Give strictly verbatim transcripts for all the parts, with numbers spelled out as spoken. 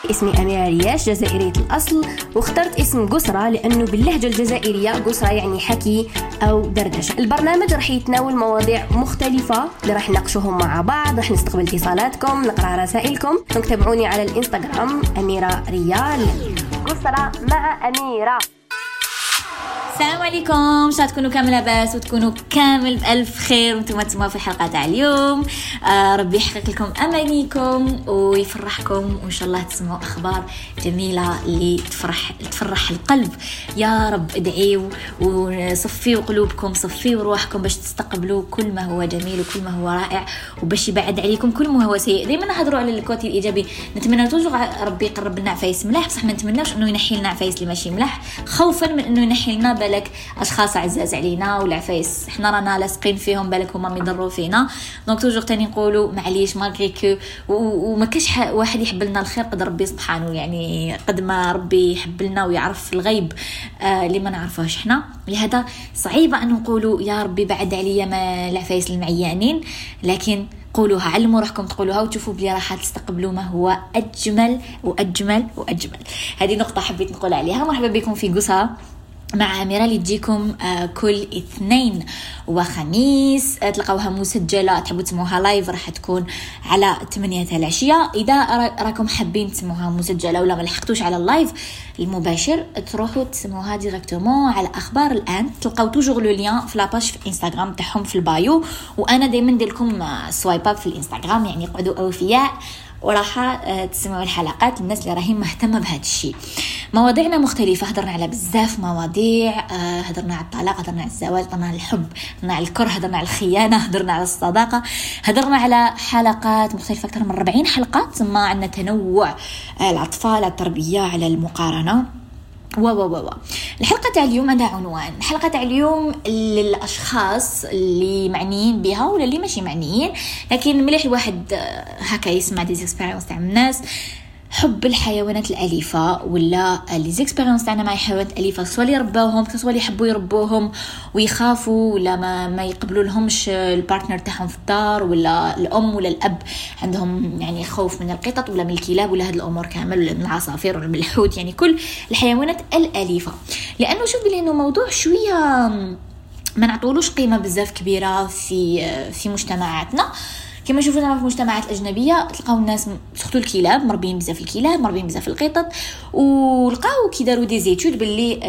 اسمي أميرة رياش، جزائرية الأصل، واخترت اسم قسرة لأنه باللهجة الجزائرية قسرة يعني حكي أو دردشة. البرنامج رح يتناول مواضيع مختلفة اللي رح نناقشوهم مع بعض، رح نستقبل اتصالاتكم، نقرأ رسائلكم. تابعوني على الإنستغرام أميرة ريال. قسرة مع أميرة. السلام عليكم، شاء تكونوا كامل لاباس وتكونوا كامل بألف خير وانتم تسمعوا في الحلقة تاع اليوم. آه ربي يحقق لكم أمانيكم ويفرحكم، وإن شاء الله تسمعوا أخبار جميلة اللي تفرح تفرح القلب. يا رب ادعيوا وصفيوا قلوبكم، صفيوا روحكم باش تستقبلوا كل ما هو جميل وكل ما هو رائع، وباش يبعد عليكم كل ما هو سيء. دائما نهضروا على الكوتي الإيجابي، نتمنى توجو ربي يقرب لنا عفايس ملاح، بصح ما نتمناش انه ينحي لنا عفايس اللي ماشي ملاح، خوفا من انه ينحي لنا بالك اشخاص عزاز علينا والعفايس احنا رانا لاصقين فيهم، بالك هما يضروا فينا. دونك توجور تاني نقولوا معليش مالغري كو وما كاش واحد يحب لنا الخير قد ربي سبحانه، يعني قد ما ربي يحب لنا ويعرف الغيب آه اللي ما نعرفوش احنا. لهذا صعيبه ان نقولوا يا ربي بعد عليا ما العفايس المعيانين، لكن قولوها، علموا روحكم تقولوها وتشوفوا بلي راح تستقبلوا ما هو اجمل واجمل واجمل. هذه نقطه حبيت نقول عليها. مرحبا بكم في قصة مع أميرة اللي تجيكم آه كل اثنين وخميس. آه تلقوها مسجلة، تحبوا تسموها لايف راح تكون على ثمانية العشية. إذا راكم حابين تسموها مسجلة ولا ما لحقتوش على اللايف المباشر، تروحوا تسموها ديريكتومون على أخبار الآن. تلقاو توجور لو لين في لاباج في الانستغرام تاعهم في البايو، وأنا دايما ندير لكم سوايب اب في الانستغرام، يعني قعدوا أوفياء وراح تسمعوا الحلقات الناس اللي راهي مهتمه بهذا الشيء. مواضيعنا مختلفه، هضرنا على بزاف مواضيع، هضرنا على الطلاق، هضرنا على الزواج، هضرنا على الحب، هضرنا على الكره، هضرنا على الخيانه، هضرنا على الصداقه، هضرنا على حلقات مختلفه اكثر من أربعين حلقه. ثم عندنا تنوع الاطفال، على التربيه، على المقارنه و و و الحلقه تاع اليوم عندها عنوان. الحلقه تاع اليوم للاشخاص اللي معنيين بها ولا اللي ماشي معنيين، لكن مليح الواحد هكا يسمع دي اكسبيرينس تاع الناس. حب الحيوانات الأليفة ولا لي زيكسبيرينس تاعنا مع الحيوانات الأليفة، سواء اللي يربوهم سواء اللي يحبوا يربوهم ويخافوا ولا ما ما يقبلوا لهمش البارتنر تاعهم في الدار، ولا الأم ولا الأب عندهم يعني خوف من القطط ولا من الكلاب ولا هاد الأمور كامل، ولا من العصافير ولا من الحوت، يعني كل الحيوانات الأليفة. لأنه شوف بلي إنه موضوع شوية ما نعطولوش قيمة بزاف كبيرة في في مجتمعاتنا. كما شوفنا في المجتمعات الأجنبية تلقاو الناس سختو الكلاب مربين بزاف الكلاب، مربين بزاف القطط، ولقاو كي داروا دي زيتود باللي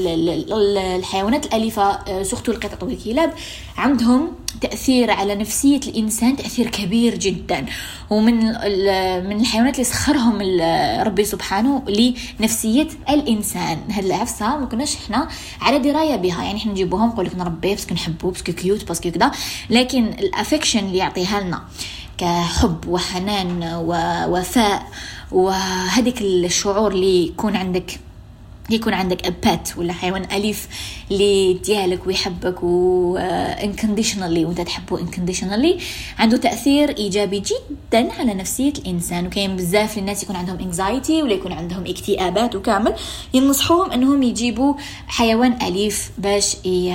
الحيوانات الأليفة سختو القطط والكلاب عندهم تأثير على نفسية الإنسان، تأثير كبير جدا. ومن من الحيوانات اللي سخرهم ربي سبحانه لنفسية الإنسان. هاد العفسة ما كناش إحنا على دراية بها، يعني إحنا نجيبوهم نقول لك نربيه بس كنحبوه بس كيوت بس كذا، لكن الافكشن اللي يعطيها لنا كحب وحنان ووفاء وهذيك الشعور اللي يكون عندك يكون عندك أبات ولا حيوان أليف اللي ديالك ويحبك و unconditionally وانت تحبه unconditionally، عنده تأثير إيجابي جدا على نفسية الإنسان. وكاين بزاف الناس يكون عندهم anxiety ولا يكون عندهم اكتئابات وكامل، ينصحوهم أنهم يجيبوا حيوان أليف باش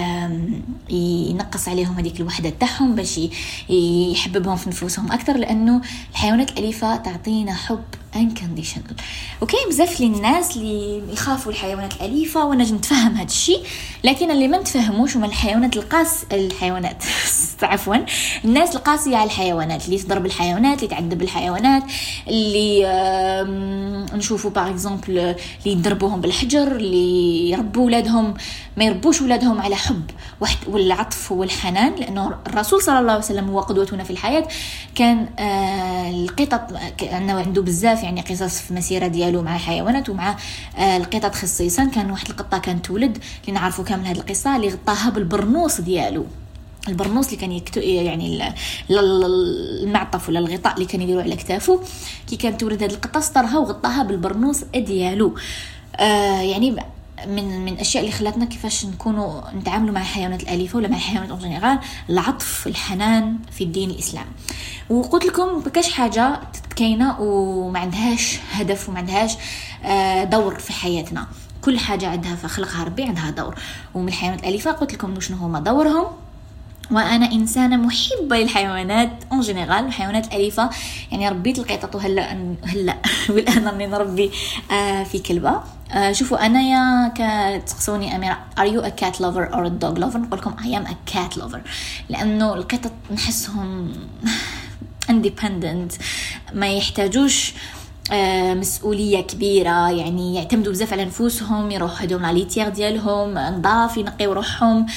ينقص عليهم هذيك الوحدة تاعهم، باش يحببهم في نفوسهم أكثر، لأنه الحيوانات الأليفة تعطينا حب unconditional. وكاين بزاف الناس اللي يخافوا الحيوانات الأليفة، وانا نتفهم هذا الشيء، لكن اللي ما نتفهموش هما الحيوانات القاس الحيوانات عفوا الناس القاسية على الحيوانات، اللي تضرب الحيوانات، اللي تعذب الحيوانات، اللي نشوفوا باغ اكزومبل اللي يضربوهم بالحجر، اللي يربوا اولادهم ما يربوش اولادهم على حب والعطف والحنان. لانه الرسول صلى الله عليه وسلم هو قدوتنا في الحياة. كان القطط انه عنده بزاف يعني قصص في مسيرة ديالو مع الحيوانات ومع القطط خصيصا. كان واحد القطة كانت تولد اللي نعرفوا كامل هذه القصة، اللي غطاها بالبرنوس ديالو، البرنوس اللي كان يكتو يعني المعطف ولا الغطاء اللي كان يديروا على كتافه. كي كانت تولد هذه القطة سطرها وغطاها بالبرنوس ديالو. آه يعني من من الاشياء اللي خلاتنا كيفاش نكونوا نتعاملوا مع الحيوانات الاليفه ولا مع الحيوانات اون جينيرال، العطف، الحنان في الدين الاسلامي. وقلت لكم بكاش حاجه كاينه وما عندهاش هدف وما عندهاش دور في حياتنا. كل حاجه عندها في خلقها ربي عندها دور، ومن الحيوانات الاليفه قلت لكم شنو هما دورهم وانا انسانه محبه للحيوانات اون جينيرال، الحيوانات الاليفه. يعني ربيت القطط وهلا هلا والان راني نربي آه في كلبه. آه شوفوا انا يا كتسقسوني اميره are you a cat lover or a dog lover، نقول لكم I am a cat lover، لانه القطط نحسهم independent، ما يحتاجوش آه مسؤوليه كبيره، يعني يعتمدوا بزاف على نفوسهم، يروحوا هدوم لاليتيغ ديالهم نظاف، ينقيو روحهم،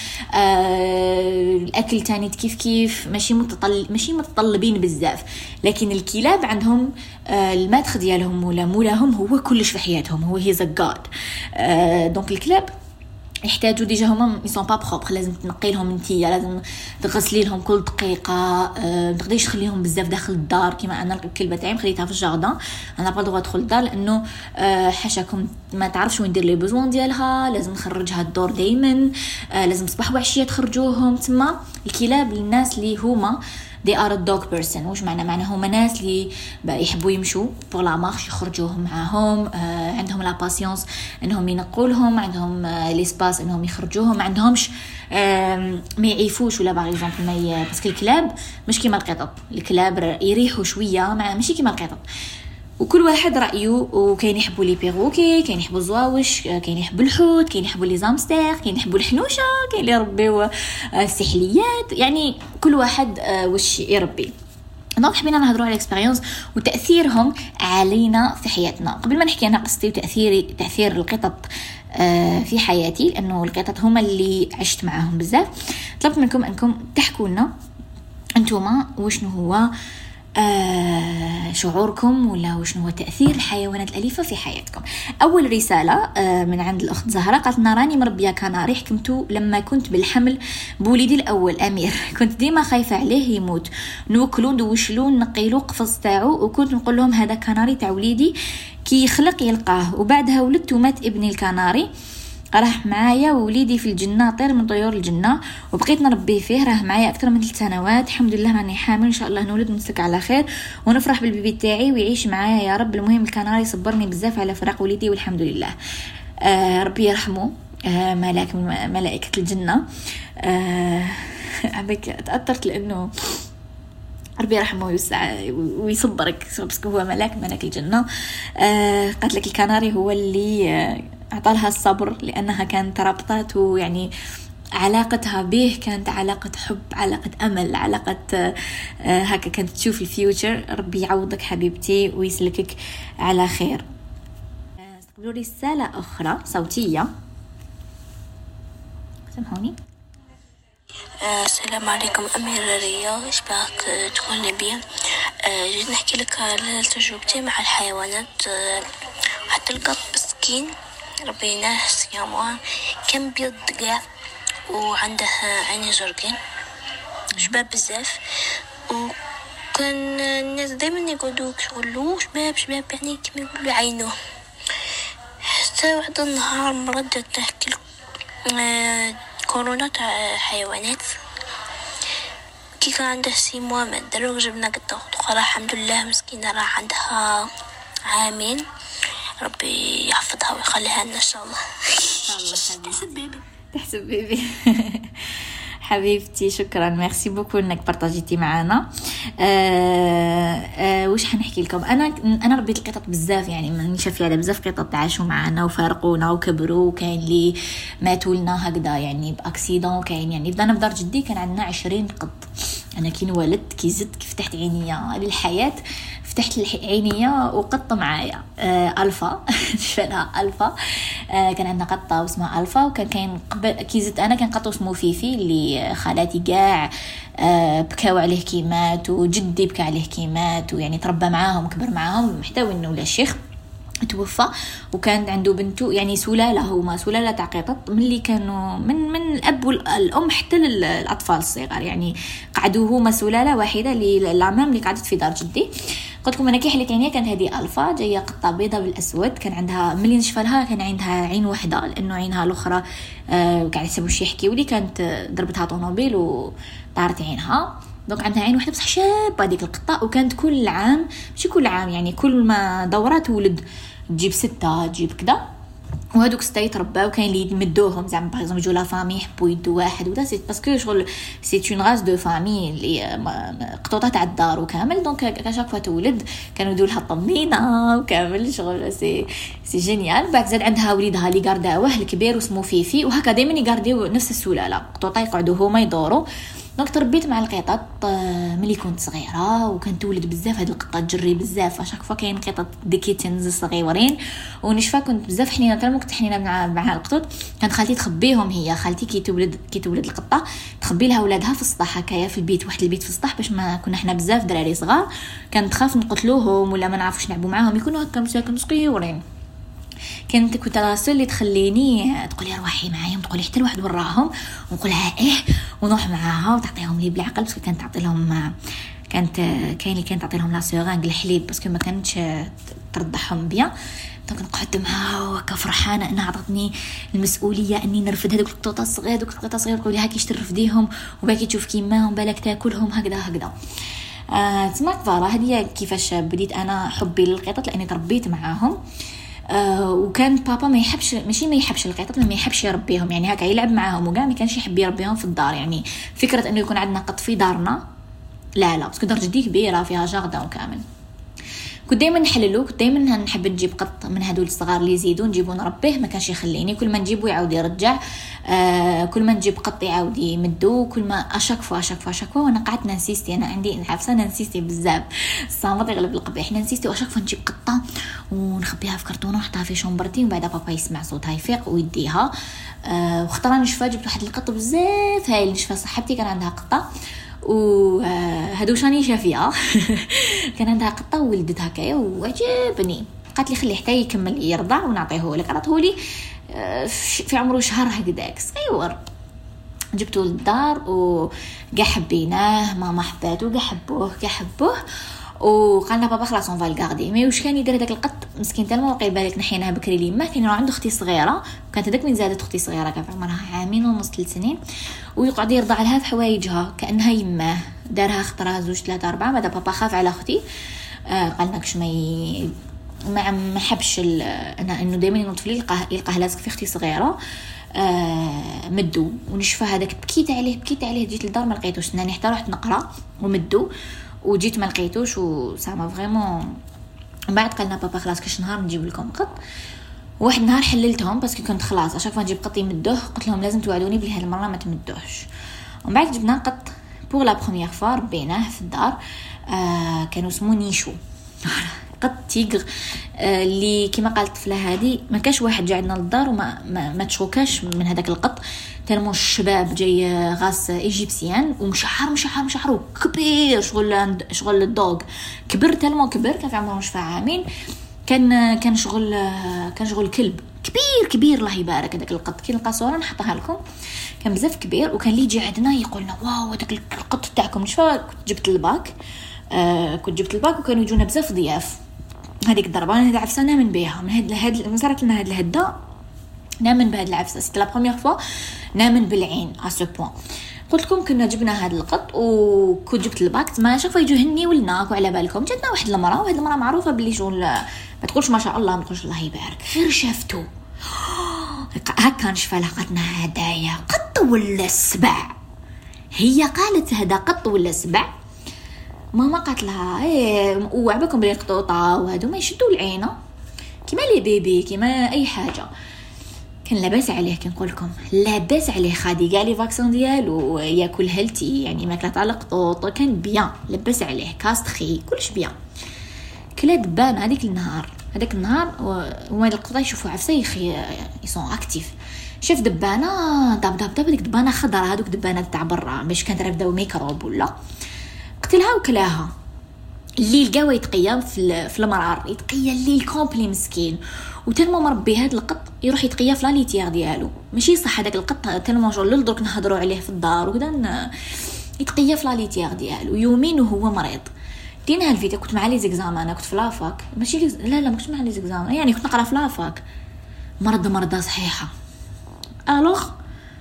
آه الاكل تاني كيف كيف، ماشي متطل ماشي متطلبين بزاف. لكن الكلاب عندهم آه المدخ ديالهم ولا مولاهم هو كلش في حياتهم، هو هي زغاد. آه دونك الكلاب يحتاجوا ديجا هما يسون با بروبر، لازم تنقي لهم انتيا، لازم تغسلي لهم كل دقيقه، أه ما تقدريش تخليهم بزاف داخل الدار. كيما انا الكلبه تاعي مخليتها في الجاردن، انا با دغوا ادخل الدار لانه أه حاشاكم ما تعرفش وين ندير لي بوزوان ديالها، لازم نخرجها الدور دائما، أه لازم صباح وعشيه تخرجوهم. تما الكلاب للناس اللي هما they are a dog person. واش معنى معنى هما ناس اللي يحبوا يمشوا بور لا مارش، يخرجوهم معاهم، آه عندهم لا باسيونس انهم ينقولهم، عندهم آه ليسباس انهم يخرجوهم، ما عندهمش آه ما يعيفوش ولا باغ اكزومبل ما ي... باسكو الكلاب مش كيما القطط، الكلاب يريحوا شويه مع ماشي كيما القطط. وكل واحد رايه، وكاين يحبوا لي بيروكي، كاين يحبوا الزواوش، كاين يحبوا الحوت، كاين يحبوا لي زامستر، كاين يحبوا الحنوشه، كاين اللي يربيو السحليات، يعني كل واحد واش يربي. دونك حبينا نهضروا على الاكسبيريونس وتاثيرهم علينا في حياتنا. قبل ما نحكي انا قصتي وتاثيري تاثير القطط في حياتي، لانه القطط هما اللي عشت معاهم بزاف، طلبت منكم انكم تحكوا لنا انتوما وشنو هو آه شعوركم ولا وشنو هو تأثير الحيوانات الأليفة في حياتكم. أول رسالة آه من عند الأخت زهرة، قالت لنا راني مربية كناري، حكمته لما كنت بالحمل بوليدي الأول أمير، كنت ديما خايفة عليه يموت، نوكلو ندوشلو نقيلو قفص تاعو، وكنت نقول لهم هذا كناري تاع وليدي كي يخلق يلقاه. وبعدها ولدت ومات ابني الكناري، راح معايا ووليدي في الجنة، طير من طيور الجنة، وبقيت نربي فيه، راه معايا أكثر من ثلاث سنوات، الحمد لله راني حامل، إن شاء الله نولد ونسك على خير ونفرح بالبيبي تاعي ويعيش معايا يا رب. المهم الكناري صبرني بزاف على فراق وليدي والحمد لله. آه ربي يرحمه، آه ملاك من ملائكة الجنة. آه عبك تأثرت لأنه ربي يرحمه ويوسع ويصبرك، بس هو ملاك ملك الجنة. آه قالت لك الكناري هو اللي آه أعطالها الصبر، لأنها كانت رابطات، ويعني علاقتها به كانت علاقة حب، علاقة أمل، علاقة آه هكا كانت تشوف الفيوتشر. ربي يعوضك حبيبتي ويسلكك على خير. استقبلوا رسالة أخرى صوتية، سمحوني. السلام عليكم أميرة ريا، شبعك تكون نبيا. جيت نحكي لك على تجربتي مع الحيوانات. حتى القط مسكين ربيناه صيامه، كان بيض قاع وعنده عيني زرقين شباب بزاف، وكان الناس دايما يقولوا يقولوا شباب شباب يعني كما يقولوا عينه. حتى واحد النهار مرضت تحكي كورونا تاع حيوانات، كي كان عنده سيموا ما دروك جبنا قطه اخرى الحمد لله مسكينه راه عندها عامين، ربي يحفظها ويخليها لنا ان شاء الله. تحسب بيبي تحسب بيبي حبيبتي شكرا، ميرسي بوكو انك بارطاجيتي معنا. آه آه واش حنحكي لكم، انا انا ربيت القطط بزاف، يعني ماني شافيه على بزاف قطط عاشوا معنا وفارقونا وكبروا، وكاين اللي ماتوا لنا هكذا يعني باكسيدون، وكاين يعني بدانا في دار جدي كان عندنا عشرين قط. انا كي انولدت كي زدت كي فتحت عينيا للحياه، فتحت عينيا وقطه معايا آه الفا شفنا الفا. آه كان عندنا قطه اسمها الفا، وكان كاين قبل كي زدت انا كان قطه اسمه فيفي اللي خالاتي كاع آه بكاو عليه كيمات، وجدي بكى عليه كيمات، ويعني تربى معاهم كبر معاهم حتى وين ولا الشيخ توفى. وكان عنده بنته يعني سلاله، هما سلاله تاع قطط من اللي كانوا من من الاب والام حتى الاطفال الصغار، يعني قعدوا هما سلاله واحده اللي العمام اللي قعدت في دار جدي. قلت لكم انا كي حليت عينيا كانت هذه الفا جايه قطه بيضه بالاسود، كان عندها ملي نشفى لها كان عندها عين واحده، لانه عينها الاخرى آه قاعد يسموا شي يحكيوا لي كانت ضربتها طوموبيل وطارت عينها، دونك عندها عين واحده بصح شابه هذيك القطه. وكانت كل عام ماشي كل عام يعني كل ما دوره تولد، تجيب ستة تجيب كذا. وهذوك ستا يترباو كاين اللي يمدوهم زعما باغ اكزومبل يجوا لا فامي يحبوا يدوا واحد ودا سي باسكو شغل سي اون غاز دو فامي اللي قطوطه تاع الدار وكامل. دونك كاشاك فوا تولد كانوا يدوا لها طمينه وكامل شغل سي سي جينيال. بعد زاد عندها وليدها اللي قارداوه الكبير واسمه فيفي وهكا دائما يقارديو نفس السلاله قطوطه يقعدوا هما يدوروا. دونك تربيت مع القطط ملي كنت صغيره وكانت تولد بزاف. هاد القطه تجري بزاف اشاك فوا كاين قطط ديكيتنز صغيورين ونشفى كنت بزاف حنينه تما كنت حنينه مع مع القطط. كانت خالتي تخبيهم هي خالتي كي تولد كي تولد القطه تخبي لها ولادها في السطح هكايا في البيت واحد البيت في السطح باش ما كنا حنا بزاف دراري صغار كانت تخاف نقتلوهم ولا ما نعرفوش نلعبوا معاهم يكونوا هكا مساكن صغيورين. كانت كنت راسل اللي تخليني تقولي روحي معايا تقولي حتى الواحد وراهم ونقولها ايه ونروح معاها وتعطيهم لي بالعقل باسكو كانت تعطي لهم كانت كاين اللي كانت تعطي لهم لا سيرانغ الحليب باسكو ما كانتش ترضعهم بيان. دونك نقعد معاها وكا فرحانه انها عطتني المسؤوليه اني نرفد هذوك القطوطه الصغيره هذوك القطوطه الصغيره تقولي هاكيش ترفديهم وباكي تشوف كيماهم بالك تاكلهم هكذا هكذا. آه تسمع كفاره هذه كيفاش بديت انا حبي للقطط لاني تربيت معاهم. آه وكان بابا ما يحبش ماشي ما يحبش القطط ما يحبش يربيهم يعني هكا يلعب معاهم وكاع ما كانش يحب يربيهم في الدار. يعني فكره انه يكون عندنا قط في دارنا لا لا باسكو دار جدي كبيره فيها جاردن وكامل. كنت دائما نحللو كنت دائما نحب نجيب قط من هذول الصغار اللي يزيدوا نجيبو نربيه ما كانش يخليني. كل ما نجيبو يعاود يرجع آه كل ما نجيب قط يعاود يمدو كل ما اشاك فوا اشاك فوا اشاك فوا وانا قعدت ننسيستي انا عندي عفسه انا نسيستي بزاف الصامت يغلب القبيح. ننسيستي واشاك فوا نجيب قطه ونخبيها في كرتونه ونحطها في شومبرتي وبعد بابا يسمع صوتها يفيق ويديها. آه واختراني نشفى جبت واحد القط بزاف هاي نشفى صاحبتي كان عندها قطه وهادو شاني شافيها كان عندها قطه وولدت هكايا وعجبني. قالت لي خلي حتى يكمل يرضع ونعطيه لك. عطيه لي في عمره شهر هكذاك صغير جبته للدار وكاع حبيناه ماما حباته كاع حبوه كاع حبوه وقالنا بابا خلاص اون فالغاردي. مي واش كان يدير هذاك القط مسكين تال ما وقع بالك نحيناها بكري لي ما كان عنده اختي صغيره كانت هذاك من زادت اختي صغيره كان عمرها عامين ونص ثلاث سنين ويقعد يرضع لها في حوايجها كانها يماه دارها خطره زوج ثلاثه اربعه. بعد بابا خاف على اختي آه قالنا كش ما ي... ما ما حبش انا انه دائما ينوض لي يلقاه يلقاه لازق في اختي صغيره. آه مدو ونشفى هذاك بكيت عليه بكيت عليه جيت للدار ما لقيتوش ناني حتى رحت نقرا ومدو وجيت ما لقيتوش وسامه فريمون. بعد قالنا بابا خلاص كش نهار نجيب لكم قط. واحد نهار حللتهم باسكو كنت خلاص اشاك فوا نجيب قط يمدوه قلت لهم لازم توعدوني بلي هذه المره ما تمدوهش. ومن بعد جبنا قط بور لا بروميير فوا ربيناه في الدار. آه كانوا اسمه نيشو قط تيغر آه اللي كما قالت الطفله هذه ما كاش واحد جا عندنا للدار وما ما, ما تشوكاش من هذاك القط تلمو الشباب جاي غاس ايجيبسيان ومشعر مشعر مشعر كبير شغل شغل الدوغ كبر تلمو كبر كان في عمره مش عامين كان كان شغل كان شغل كلب كبير كبير الله يبارك. هذاك القط كي نلقى صوره نحطها لكم كان بزاف كبير وكان اللي يجي عندنا يقولنا واو هذاك القط تاعكم. شفا كنت جبت الباك آه كنت جبت الباك وكانوا يجونا بزاف ضياف. هذيك الضربه انا عفسه نامن بها من هاد هاد صارت لنا هاد الهده نامن بهاد العفسه سيت لا بروميير فوا نامن بالعين ا سو بوين. قلت لكم كنا جبنا هاد القط وكنت جبت الباك ما شافوا يجوا هني ولناك وعلى بالكم جاتنا واحد المراه وهاد المراه معروفه باللي شغل ما تقولش ما شاء الله ما تقولش الله يبارك غير شافتو هكا نشفى لقتنا هدايا قط ولا سبع. هي قالت هذا قط ولا سبع. ماما قالت لها ايه وعبكم بلي قطوطه وهادو ما يشدوا العينه كيما لي بيبي كيما اي حاجه. كان لاباس عليه كنقول لكم لاباس عليه خادي كاع لي فاكسين ديالو ياكل هيلتي يعني ماكله تاع القطوط كان بيان لاباس عليه كاستخي كلش بيان. كلا دبان هذيك النهار هذاك النهار وما القطه يشوفوا عفسه يخي يسون اكتيف شاف دبانه داب داب داب ديك دبانه خضراء هذوك دبانات تاع برا باش كانت رافده ميكروب ولا قتلها وكلاها. الليل لقاو يتقيا في في المرار يتقيا الليل كومبلي مسكين وتلمو مربي هذا القط يروح يتقيا في لاليتيير ديالو ماشي صح هذاك القط تلمو شغل درك نهضروا عليه في الدار وكذا يتقيا في لاليتيير ديالو يومين وهو مريض. دينا هالفيديو كنت مع لي زيكزامان انا كنت في لافاك ماشي لا لا ما كنتش مع لي زيكزامان يعني كنت نقرا في لافاك مرض مرضى صحيحه. الوغ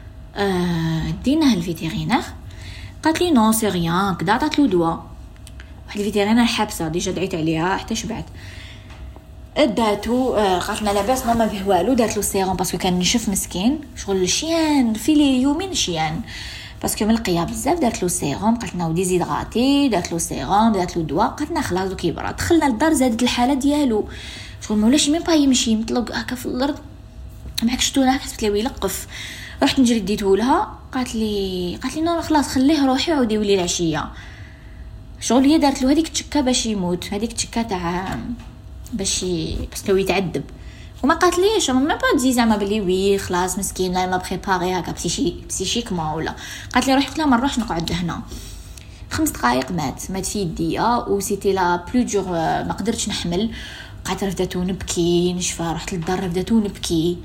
آه دينا هالفيتيرينير قالت لي نو سي ريان كدا عطات له دواء واحد الفيتيرينير حابسه ديجا دعيت عليها حتى شبعت. داتو قالت لنا لاباس ماما فيه والو، دارت له سيروم باسكو كان نشف مسكين شغل الشيان في لي يومين شيان باسكو ملقيه بزاف، دارت له سيروم قالت لنا ديزيدراتي، دارت له سيروم، دارت له دواء، قالت لنا خلاص كيبرا. دخلنا للدار زادت الحاله ديالو شغل ما ولاش ميم با يمشي مطلق هكا في الارض معك شتونا حسبت لي يلقف. رحت نجري ديته لها قالت لي قالت لي نو خلاص خليه روحي عاودي يولي العشيه. شغل هي دارت له هذيك التشكه باش يموت، هذيك التشكه تاع باش باسكو يتعذب، وما قالت ليش ما با تزي زعما بلي وي خلاص مسكين لا ما بريباري هكا بسيشي بسيشيكمون ولا. قالت لي روحي، قلت لها ما نروحش نقعد هنا. خمس دقائق مات مات في يديا وسيتي لا بلو جور، ما قدرتش نحمل. قعدت رفدتو نبكي نشفى، رحت للدار رفدتو نبكي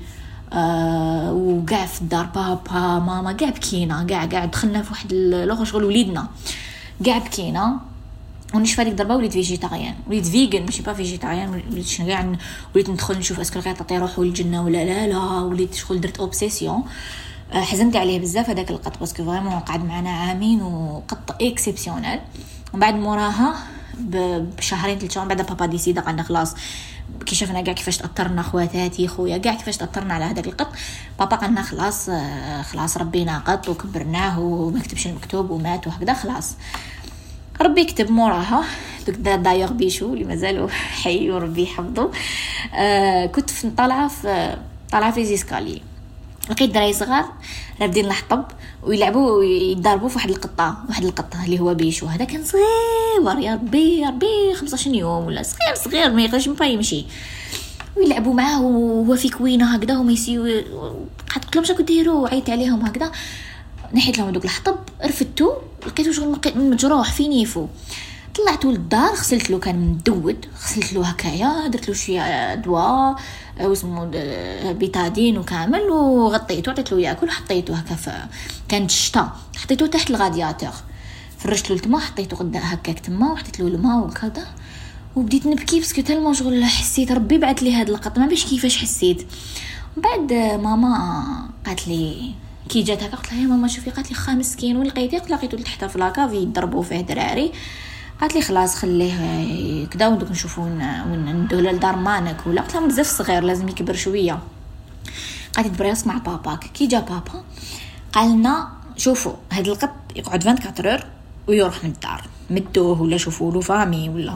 أه وقاع في الدار بابا ماما قاع بكينا قاع قاع دخلنا في واحد الاخر شغل وليدنا قاع بكينا ونشفى ديك ضربه وليت فيجيتاريان، وليت فيغن ماشي با فيجيتاريان، وليت شنو كاع وليت ندخل نشوف اسكو القطط يروحوا للجنه ولا لا لا، وليت شغل درت اوبسيسيون. أه حزنت عليه بزاف هذاك القط باسكو فريمون قعد معنا عامين وقط اكسيبسيونيل. ومن بعد موراها بشهرين ثلاث شهور بعد بابا ديسيدا قالنا خلاص كي شفنا كاع كيفاش تاثرنا خواتاتي خويا كاع كيفاش تاثرنا على هذاك القط، بابا قالنا خلاص خلاص ربينا قط وكبرناه وما كتبش المكتوب ومات وهكذا خلاص ربي يكتب. موراها دايوغ بيشو اللي مازالوا حي وربي يحفظه، آه كنت في طالعه في طالعه في زيسكالي لقيت دراري صغار رافدين الحطب ويلعبوا ويضربوا في واحد القطه واحد القطه اللي هو بيشو. هذا كان صغير يا ربي يا ربي خمسطاش يوم ولا صغير صغير ما يقدرش ما يمشي، ويلعبوا معاه وهو في كوينه هكذا وما يسيو. قلت لهم شنو كديروا، عيطت عليهم هكذا نحيت لهم دوك الحطب رفدتو لقيتو شغل مجروح في نيفو. طلعتو للدار غسلت له كان مدود غسلت له هكايا درت له شويه دواء واسمو بيتادين وكامل وغطيته عطيت له ياكل وحطيته هكا ف كانت الشتاء حطيته تحت الغادياتور فرشت له التما حطيته قدا هكاك تما وحطيت له الماء وكذا وبديت نبكي باسكو تالمون شغل حسيت ربي بعث لي هذا القط ما باش كيفاش حسيت. بعد ماما قالت لي كي جات هكا قلت لها يا ماما شوفي، قالت لي خا مسكين وين لقيتيه؟ قلت لقيته تحت في لاكافي يضربوا فيه دراري. قالت لي خلاص خليه كدا ودوك نشوفوا ندوه للدار مانك ولا. قلت لها بزاف صغير لازم يكبر شويه. قالت لي بريس مع باباك. كي جا بابا قال لنا شوفوا هذا القط يقعد أربعة وعشرين اور ويروح من الدار مدوه ولا شوفوا له فامي ولا.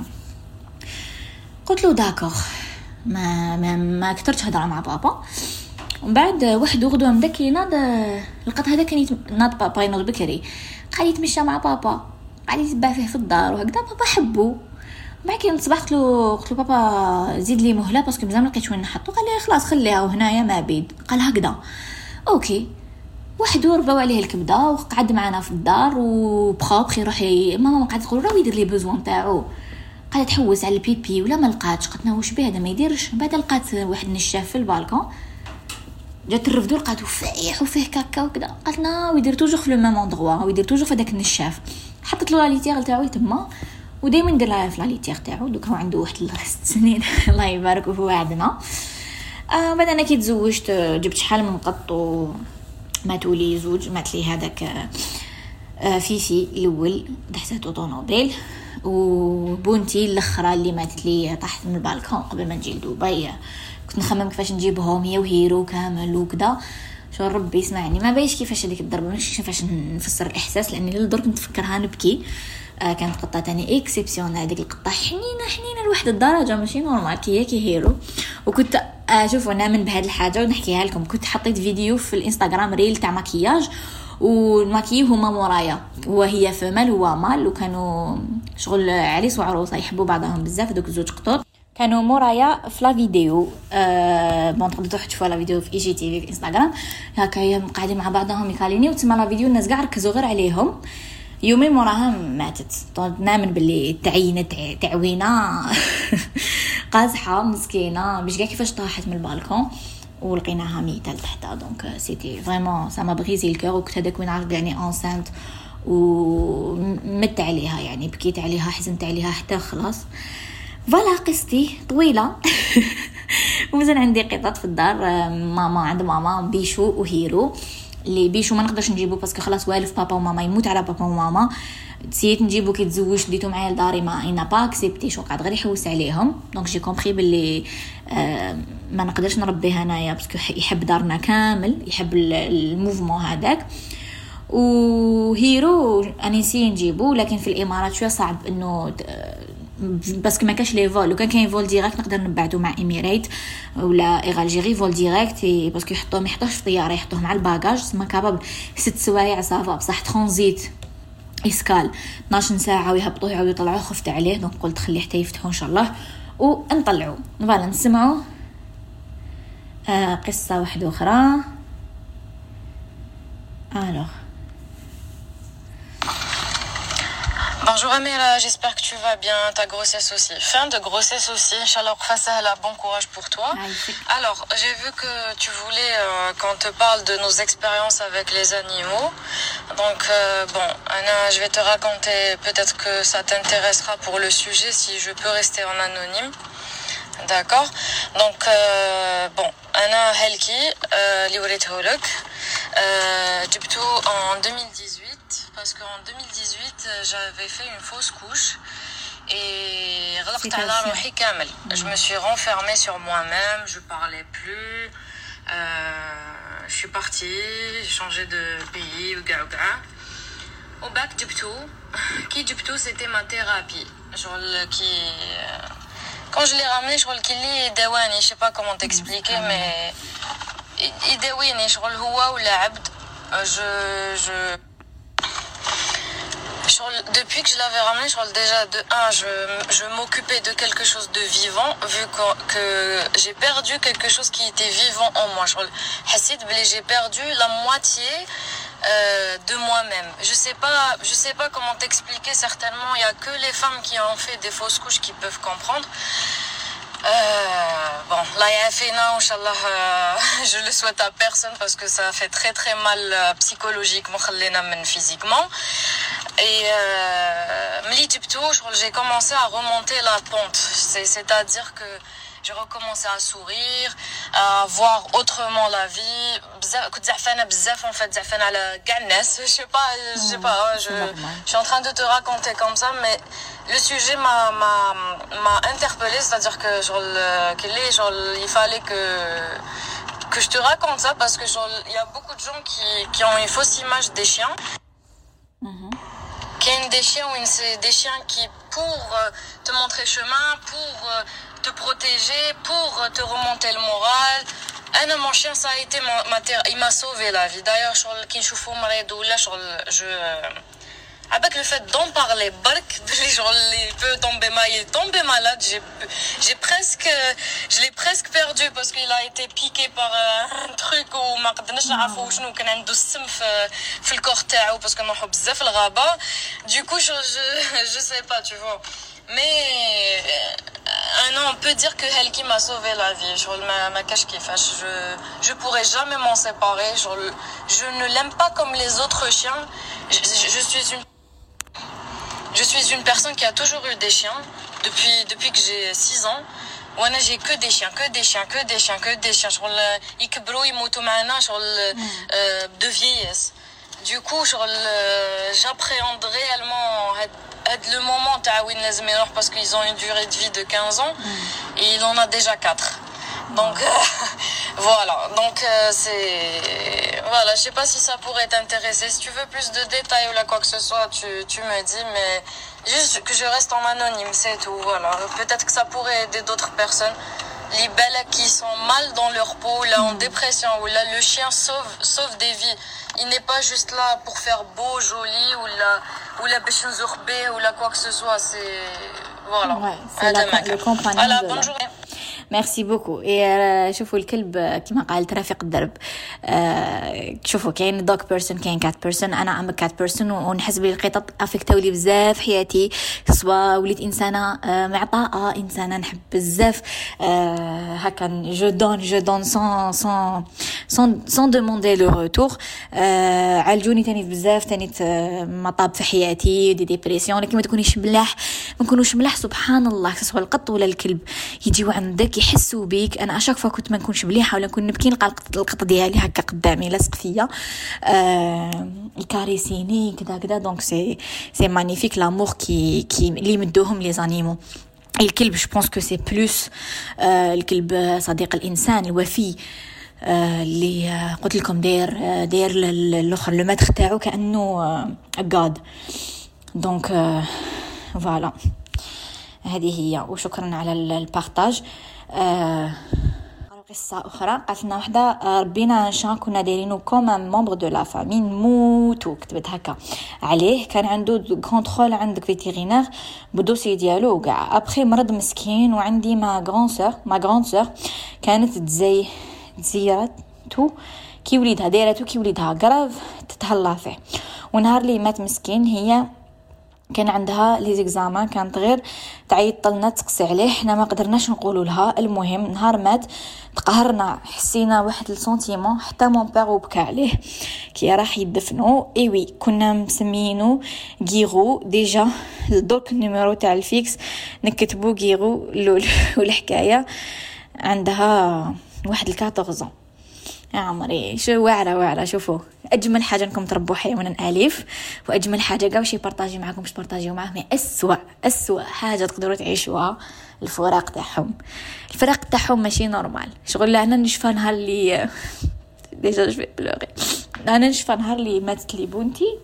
قلت له داكوغ ما ما ما كثرتش هضره مع بابا. ومن بعد واحد غدوه مداك يناض القط هذا كان يناض بابا ينوض بكري قال يتمشى مع بابا قال يتبع فيه في الدار وهكذا بابا حبو. بعد كي نصبح قلت له قلت له بابا زيد لي مهله باسكو مزال ما لقيتش وين نحطو. قال لي خلاص خليها وهنايا ما بيد. قال هكذا اوكي. واحد ورباو عليه الكبده وقعد معنا في الدار وبخوب يروح ماما قاعده تقول راه يدير لي بوزوان تاعو. قاعده تحوس على البيبي ولا ما لقاتش. قلت لها واش به هذا ما يديرش. بعد لقات واحد النشاف في البالكون جات الرفدو لقاتو فايح وفيه كاكا وكذا. قالت لنا ويدير توجور في لو ميم اندروا ويدير توجور في داك النشاف. حطت له لاليتير تاعو تما ودائما ندير لها في لاليتير تاعو. دوك هو عنده واحد ست سنين الله يبارك وهو عندنا. آه بعد انا كي تزوجت جبت شحال من قط وماتوا لي زوج. مات لي هذاك آه فيفي الاول دحساتو طونوبيل وبونتي الاخرى اللي ماتت لي طاحت من البالكون قبل ما نجي لدبي. كنت نخمم كيفاش نجيبهم هي وهيرو كامل وكذا. شو ربي يسمعني ما بايش كيفاش هذيك الضربه ماشي كيفاش نفسر الاحساس لاني للدرجه نتفكرها نبكي. آه كانت قطه ثاني اكسبسيون. هذيك القطه حنينه حنينه لواحد الدرجه ماشي نورمال كي كي هيرو. وكنت اشوف انا من بهذه الحاجه ونحكيها لكم. كنت حطيت فيديو في الانستغرام ريل تاع مكياج والماكي هما مورايا وهي فمال هو مال وكانوا شغل عريس وعروسه يحبوا بعضهم بزاف. دوك زوج قطور كانوا مورايا في لا فيديو. أه بون تقدروا تشوفوا لا فيديو في اي جي تي في في انستغرام هكا قاعدين مع بعضهم يكاليني وتسمى لا فيديو الناس كاع ركزوا غير عليهم. يومين موراها ماتت. نامن باللي تعينه تعوينه قازحه مسكينه مش كاع كيفاش طاحت من البالكون ولقيناها ميته لتحت. دونك سيتي فريمون سا ما بريزي الكور. وكنت هذاك وين عرفت يعني انسانت ومت عليها يعني بكيت عليها حزنت عليها حتى خلاص. فوالا قصتي طويله. ومازال عندي قطط في الدار. ماما عند ماما بيشو وهيرو لي بيشو ما نقدرش نجيبو باسكو خلاص والف بابا وماما يموت على بابا وماما تسيت نجيبو كي تزوج ديتو معايا لداري ما اينا با اكسبتي شو قاعد غير يحوس عليهم دونك جي كومبري باللي آه ما نقدرش نربيه هنايا باسكو يحب دارنا كامل يحب الموفمون هذاك وهيرو انيسي نجيبو لكن في الامارات شويه صعب انه باسكو ما كاش لي فول وكان كاين فول ديريكت نقدر نبعثو مع ايميريت ولا ايغالجيري فول ديريكت باسكو يحطوه ما يحطوش في طياره يحطوه مع الباجاج ما كابابل ست سوايع صافا بصح ترانزيت اسكال اثناش ساعه ويهبطوه يعاودوا يطلعوه خفت عليه دونك قلت خليه حتى يفتحوا ان شاء الله ونطلعوا فوالا نسمعوا آه قصه واحده اخرى الوغ. Bonjour Amira, j'espère que tu vas bien, ta grossesse aussi. Fin de grossesse aussi, Inch'Allah, là, bon courage pour toi. Alors, j'ai vu que tu voulais euh, qu'on te parle de nos expériences avec les animaux. Donc, euh, bon, Anna, je vais te raconter, peut-être que ça t'intéressera pour le sujet, si je peux rester en anonyme. D'accord. Donc, euh, bon, Anna Helki, Liourit Holok, Djibtou en deux mille dix-huit, parce qu'en deux mille dix-huit, j'avais fait une fausse couche et je me suis renfermée sur moi-même, je parlais plus, euh, je suis partie, j'ai changé de pays, au bac Djibtou, qui Djibtou c'était ma thérapie, genre qui... Quand je l'ai ramené, je crois qu'il est dawani, je sais pas comment t'expliquer, mais il dawani, je crois le huwa ou l'abd, je je depuis que je l'avais ramené, je crois déjà de un, je je m'occupais de quelque chose de vivant, vu que, que j'ai perdu quelque chose qui était vivant en moi. Je crois j'ai perdu la moitié euh, de moi-même. Je sais pas, je sais pas comment t'expliquer. Certainement, il y a que les femmes qui ont fait des fausses couches qui peuvent comprendre. Euh, bon, là, il y a fait non, Inch'Allah, euh, je le souhaite à personne parce que ça fait très très mal euh, psychologiquement, physiquement. Et euh, j'ai commencé à remonter la pente. C'est, c'est-à-dire que j'ai recommencé à sourire, à voir autrement la vie. En fait, je sais pas, je sais pas, je, je suis en train de te raconter comme ça, mais le sujet m'a, m'a, m'a interpellée, c'est-à-dire que genre, le, qu'il est, genre, il fallait que que je te raconte ça parce que genre, il y a beaucoup de gens qui, qui ont une fausse image des chiens. Mm-hmm. Qu'il y a des chiens, c'est des chiens qui, pour te montrer chemin, pour te protéger, pour te remonter le moral. Un mon chien, ça a été ma, ma terre, il m'a sauvé la vie. D'ailleurs, je, avec le fait d'en parler, il peut tomber malade, il est tombé malade. J'ai, j'ai presque, je l'ai presque perdu parce qu'il a été piqué par un truc où ما قدرناش نعرفوا شنو كان عنده السم في في الكور تاعو parce que نروحوا بزاف الغابة. Du coup, je, je, je sais pas, tu vois. Mais un an, on peut dire que Helki m'a sauvé la vie. Je ma ma cache qui fâche. Je je pourrais jamais m'en séparer. Je, je ne l'aime pas comme les autres chiens. Je, je, je suis une Je suis une personne qui a toujours eu des chiens depuis depuis que j'ai six ans. وانا j'ai que des chiens, que des chiens, que des chiens, que des chiens. شغل يكبروا يموتوا معنا شغل de vieillesse. Du coup, j'appréhende réellement le moment تاع وين لازم يروح parce qu'ils ont une durée de vie de quinze ans et il en a déjà quatre. Donc euh, voilà, donc euh, c'est voilà, je sais pas si ça pourrait t'intéresser. Si tu veux plus de détails ou là quoi que ce soit, tu tu me dis, mais juste que je reste en anonyme, c'est tout. Voilà, peut-être que ça pourrait aider d'autres personnes. Les belles qui sont mal dans leur peau, là en dépression, ou là le chien sauve sauve des vies. Il n'est pas juste là pour faire beau, joli, ou là ou la bêche ou là quoi que ce soit. C'est voilà. Ouais, c'est la, le compagnon. Voilà, bonne journée. ميرسي بوكو. إيه شوفوا الكلب كما قالت رفيق الدرب. أه شوفوا كاين دوغ بيرسون كاين كات بيرسون. انا ام كات بيرسون ونحس بلي القطط افكتوا لي بزاف حياتي سواء وليت انسانه أه معطاءه انسانه نحب بزاف أه هكا جو دون جو دون سون سون سون سون دوموندي لو روتور. أه عالجوني تاني بزاف تاني مطاب في حياتي دي ديبرسيون. لكن ما تكونيش ملاح ما نكونوش ملاح سبحان الله سواء القط ولا الكلب يجيو عندك كيحسوا بيك. انا اشاك فوا كنت ما نكونش مليحه ولا نكون نبكي نلقى القط ديالي هكا قدامي لاصق فيا آه الكاريسيني كذا كذا. دونك سي سي مانيفيك لامور كي كي اللي مدوهم لي زانيمو. الكلب جو بونس كو سي بلوس آه الكلب صديق الانسان الوفي آه اللي آه قلت لكم داير آه داير الاخر لو ماتر تاعو كانه آه غاد. دونك آه فوالا هذه هي. وشكرا على البارطاج. آه قصة أخرى قالت لنا وحدة ربينا شان كنا دايرينو كوم ممبر دو لا فامي نموتو كتبت هكا عليه. كان عنده كونترول عندك فيتيرينير بدوسي ديالو وكاع ابخي مرض مسكين. وعندي ما غران سور ما غران سور كانت تزي تزيرتو كي وليدها دايرتو كي وليدها قرف تتهلا فيه. ونهار لي مات مسكين هي كان عندها لي زيكزامان كانت غير تعيط لنا تقسي عليه. حنا ما قدرناش نقولوا لها. المهم نهار مات تقهرنا حسينا واحد السنتيمون حتى مون بير بكى عليه كي راح يدفنو. اي وي كنا مسمينو غيرو ديجا دوك النيميرو تاع الفيكس نكتبو غيرو. والحكايه عندها واحد الكاتورزون يا عمري. شو واعره واعره. شوفوا اجمل حاجه انكم تربوا حيوان اليف واجمل حاجه كاع شي بارطاجي معكم باش تبارطاجيو معاه. مي اسوا اسوا حاجه تقدروا تعيشوها الفراق تاعهم. الفراق تاعهم ماشي نورمال. شغل انا نشفى نهار اللي ديجا جو في بلوري. انا نشفى نهار اللي ماتت لي بنتي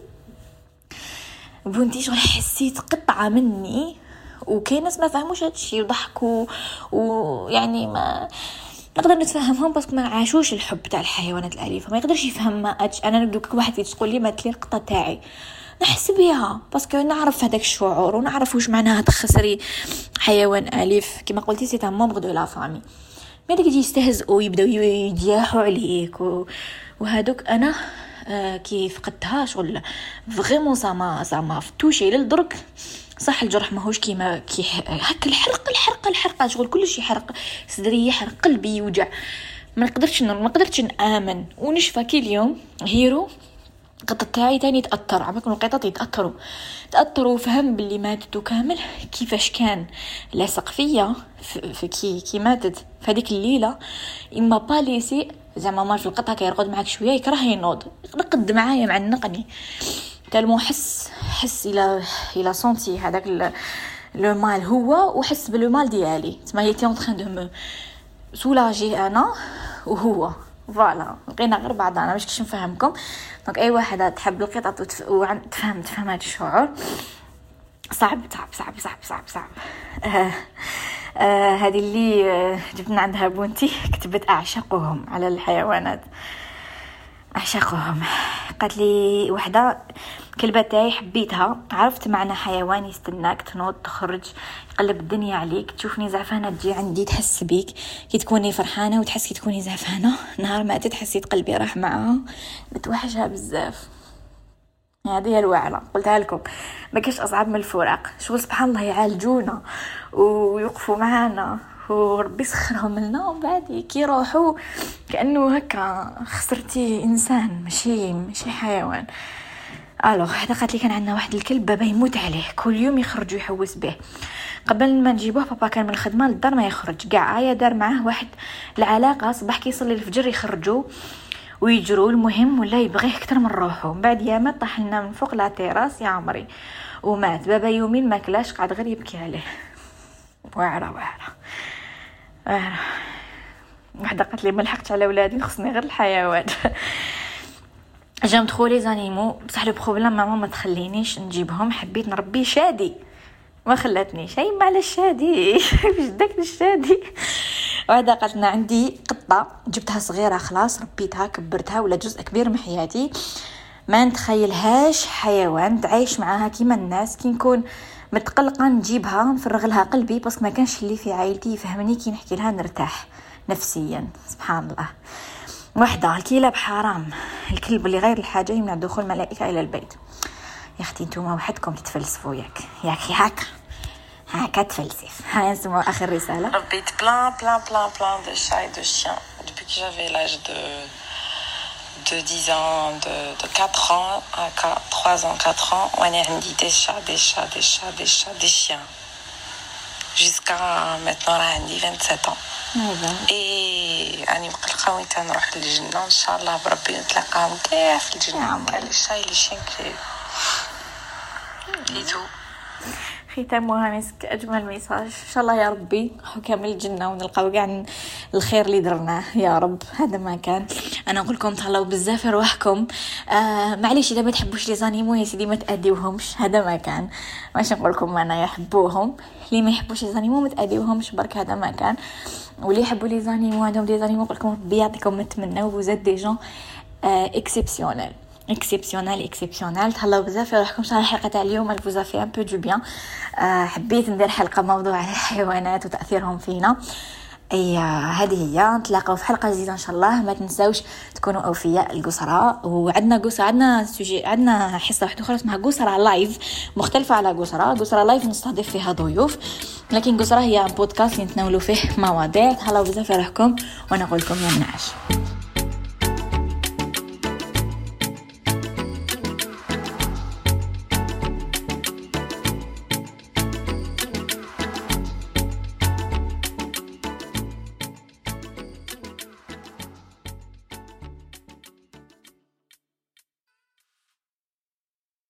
بنتي شغل حسيت قطعه مني. وكاين ناس ما فهموش هادشي وضحكوا ويعني ما نقدر نتفهمهم بس ما عاشوش الحب تاع الحيوانات الاليفه. ما يقدرش يفهم ما أج... انا ندوك واحد تقول لي مات لي القطه تاعي نحس بها باسكو نعرف هذاك الشعور ونعرف واش معناها تخسري حيوان اليف. كما قلتي سي تاع ممبر دو لا فامي. ما ديك يجي يستهزئوا يبداو يدياحوا عليك و... وهذوك انا آه كي فقدتها شغل فريمون زعما زعما فتوشي للدرك. صح الجرح ماهوش كيما كي هكا الحرق الحرقه الحرقه شغل كلشي يحرق صدري يحرق قلبي يوجع. ما نقدرش ما قدرتش نامن ونشفى كي اليوم هيرو قطه تاعي تاني تاثر. عمكم القطط يتاثروا تاثروا فهم باللي ماتت كامل كيفاش كان لاصق فيا في كي كي ماتت في هذيك الليله. اما با ليسي زعما مال في القطه كيرقد معاك شويه يكره ينوض يرقد معايا معنقني تالمو حس حس الى الى سونتي هذاك لو مال هو وحس بالو مال ديالي. تما يتي اون ترين دو مو سولاجي انا وهو فوالا. لقينا غير بعضنا باش كش نفهمكم. دونك اي واحده تحب القطط وتف... وتفهم تفهم هذا الشعور صعب صعب صعب صعب صعب صعب. آه آه هذه اللي آه جبنا عندها بنتي كتبت اعشقهم على الحيوانات اعشقهم. قالت لي وحده كلبه تاعي حبيتها عرفت معنى حيوان يستناك تنوض تخرج يقلب الدنيا عليك تشوفني زعفانه تجي عندي تحس بيك كي تكوني فرحانه وتحس كي تكوني زعفانه. نهار ما تحسيت قلبي راح معها بتوحشها بزاف. هذه هي الوعره قلتها لكم. ما كاش اصعب من الفراق. شو سبحان الله يعالجونا ويوقفوا معانا وربي سخرهم لنا ومن بعد كي يروحوا كانه هكا خسرتي انسان ماشي ماشي حيوان. الوغ هذا قالت لي كان عندنا واحد الكلب بابا يموت عليه كل يوم يخرج ويحوس به. قبل ما نجيبوه بابا كان من الخدمه للدار ما يخرج كاع. يا دار معاه واحد العلاقه صباح كي يصلي الفجر يخرجوا ويجروا. المهم ولا يبغيه اكثر من روحه. من بعد يامات طاح لنا من فوق لا تيراس يا عمري ومات. بابا يومين ما كلاش قعد غير يبكي عليه. واعره واعره واعره. وحده قالت لي ما لحقتش على ولادي خصني غير الحيوان. جام تخولي زانيمو بصح لو بروبليم ماما ما تخلينيش نجيبهم. حبيت نربي شادي ما خلاتنيش. هي مع الشادي باش داك الشادي. وهذا قالت لنا عندي قطه جبتها صغيره خلاص ربيتها كبرتها ولا جزء كبير من حياتي ما نتخيلهاش حيوان تعيش معاها كيما الناس. كي نكون متقلقه نجيبها نفرغ لها قلبي بس ما كانش اللي في عائلتي يفهمني كي نحكي لها نرتاح نفسيا. سبحان الله. وحده الكلاب حرام. الكلب اللي غير الحاجه يمنع دخول الملائكه الى البيت. يا اختي نتوما وحدكم تتفلسفوا ياك ياك هكا هكا تفلسف. ها نسمعوا اخر رساله. ربيت بلان بلان بلان بلان دو شاي دو شيان depuis que j'avais l'âge de de dix ans, de de quatre ans à trois ans, quatre ans. وانا عندي des chats, des chats, des chats, des chats, des chiens. جيسكا ميتنو راه عندي سبعة وعشرين هذا اي راني مقلقه وين تنروح للجنه ان شاء الله بربي نتلاقاهم كاع في الجنه كاع لي شاي لي شينكلي ايتو. ختامها مسك اجمل ميساج ان شاء الله يا ربي نروحوا كامل الجنه ونلقاو كاع الخير اللي درناه يا رب. هذا ما كان انا نقول لكم تهلاو بزاف في روحكم. آه معليش اذا ما تحبوش لي زانيمو يا سيدي ما تاديوهمش. هذا ما كان واش نقول لكم انا يحبوهم اللي ما يحبوش لي زانيمو ما تاديوهمش برك. هذا ما كان. واللي يحبوا لي زانيمو عندهم دي زانيمو نقول لكم ربي يعطيكم نتمنوا وزاد دي جون اكسيبسيونيل اكسيبسيونيل اكسيبسيونيل. تهلاو بزاف في روحكم. صراحه الحلقه تاع اليوم الفوزا في ان بو دو بيان. أه حبيت ندير حلقه موضوع على الحيوانات وتاثيرهم فينا. اي هذه هي. نتلاقاو في حلقه جديده ان شاء الله. ما تنساوش تكونوا اوفياء القسرة. وعندنا قسرة عندنا سوجي عندنا حصه واحده اخرى اسمها قسرة لايف مختلفه على قسرة. قسرة لايف نستضيف فيها ضيوف لكن قسرة هي بودكاست نتناولوا فيه مواضيع. تهلاو بزاف في روحكم وانا نقول لكم يا منعش.